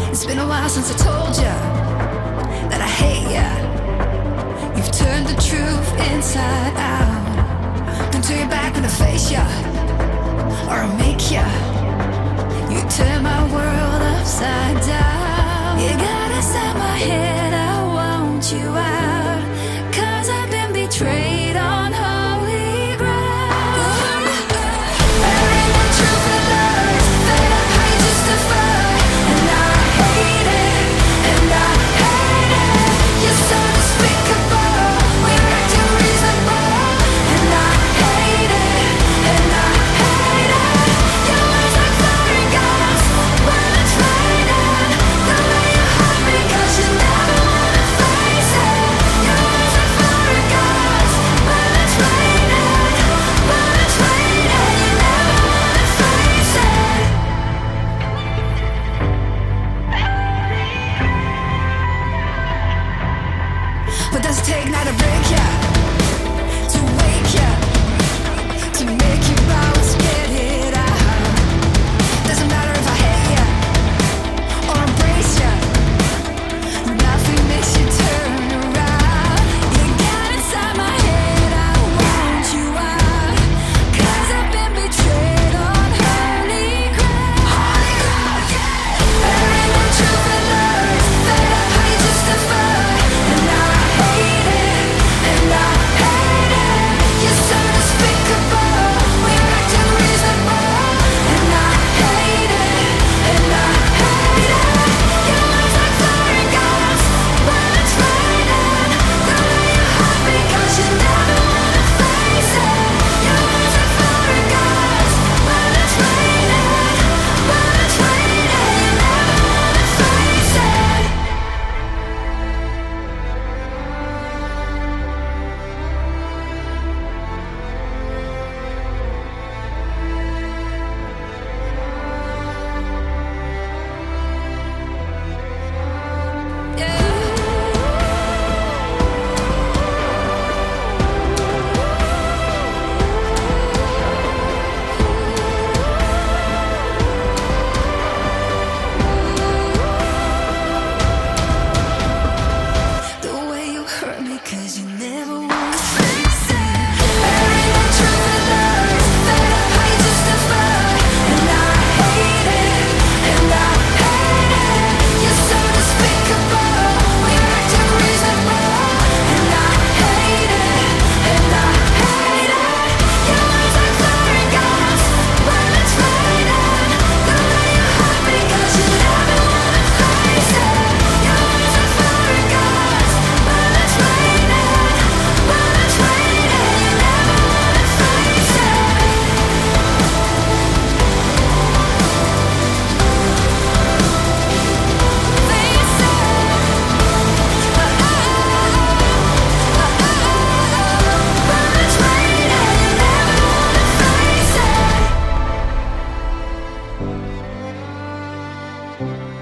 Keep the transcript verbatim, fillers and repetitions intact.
It's been a while since I told ya that I hate ya. You've turned the truth inside out. Don't turn your back when I face ya, or I'll make ya. You turn my world upside down. You got inside my head, I want you out. Cause I've been betrayed on holy ground. There ain't no truth in lies that I justify. And I hate it, and I hate it. You're so despicable, we're acting reasonable. And I hate it, and I hate it. Your words like firing guns when it's raining. The way you hurt me 'cause you never wanna face it. Your words like firing guns when it's raining. When it's raining, you never wanna face it. But does it take now to break ya, to wake ya, to make you bow and spit it out? Doesn't matter if I hate ya or embrace ya. Nothing makes you turn around. You got inside my head, I want you out. 'Cause I've been betrayed on holy ground. Holy ground, yeah. There ain't no truth in lies that I justify. And I hate it, and I hate it. You're so despicable, we're acting reasonable. And I hate it, and I hate it. Your words like firing guns when it's raining. The way you hurt me 'cause you never wanna face it. Your words like firing guns when it's raining. When it's raining, you never wanna face it. The way you hurt me 'cause you never wanna face it. There ain't no truth in lies that I justify. And I hate it, and I hate it. You're so despicable, we're acting reasonable. And I hate it, and I hate it. Your words like firing guns when it's raining. The way you hurt me 'cause you never wanna face it. Your words like firing guns when it's raining. When it's raining, you never wanna face it. Face it. When it's raining, you never wanna face it.